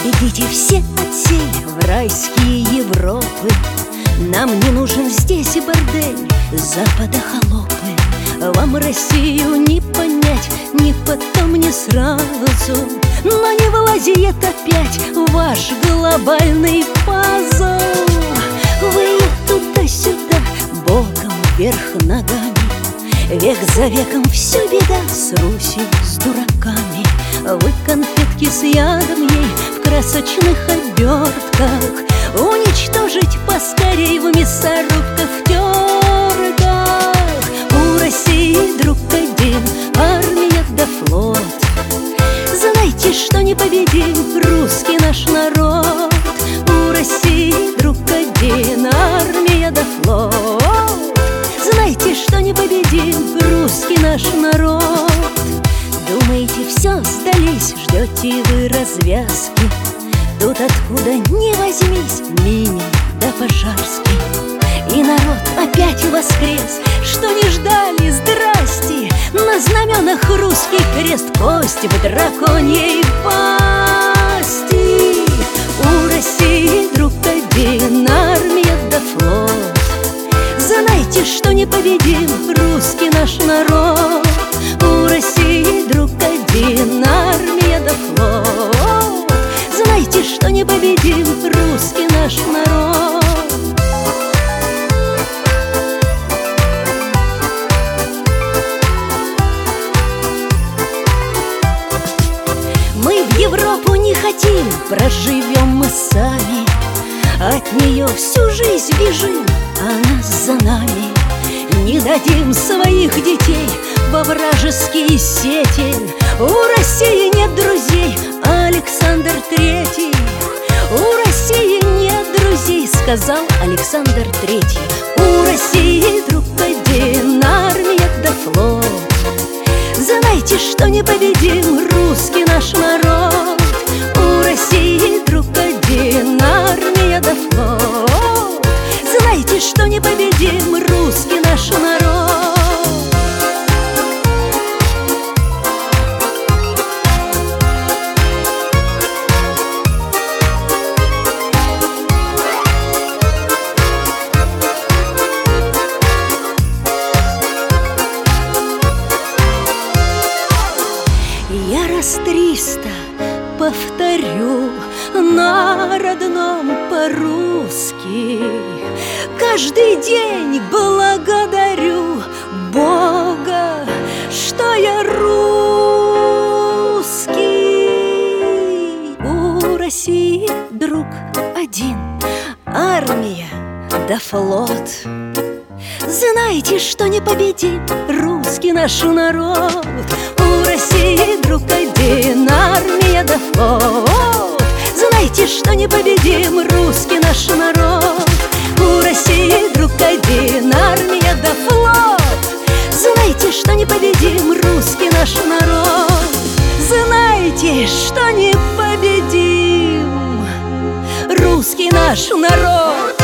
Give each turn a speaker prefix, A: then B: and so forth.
A: Бегите все от сей в райские Европы. Нам не нужен здесь и бордель Запада холопы. Вам Россию не понять, ни потом, ни сразу. Но не влазит опять ваш глобальный пазл. Вы туда-сюда, боком вверх ногами. Век за веком все беда с Русью, с дураками. Вы конфетки с ядом ей в красочных обертках. Уничтожить поскорей в мясорубках, в терках. У России друг один, армия да флот. Знайте, что непобедим русский наш народ. У России друг один, армия да флот. Знайте, что непобедим русский наш народ. Думаете, все сдались, ждете вы развязки. Тут откуда ни возьмись, Минин да Пожарский. И народ опять воскрес, что не ждали, здрасте. На знаменах русский крест, кость в драконьей пасти. У России друг один, армия да флот. Знайте, что непобедим русский наш народ. У России друг один, армия да флот. Знайте, что непобедим русский наш народ. Мы в Европу не хотим, проживем мы сами. От нее всю жизнь бежим, а нас за нами. Не дадим своих детей во вражеские сети. У России нет друзей, Александр Третий. У России нет друзей, сказал Александр Третий. У России друг один, армия да флот. Знайте, что непобедим русский наш народ. У России друг один, армия да флот. Знайте, что непобедим русский наш народ. Я раз 300 повторю на родном по-русски. Каждый день благодарю Бога, что я русский. У России друг один, армия да флот. Знайте, что непобедим русский наш народ. У России друг один, армия да флот. Знайте, что непобедим русский наш народ. У России друг один, армия да флот. Знайте, что непобедим русский наш народ. Знайте, что непобедим русский наш народ.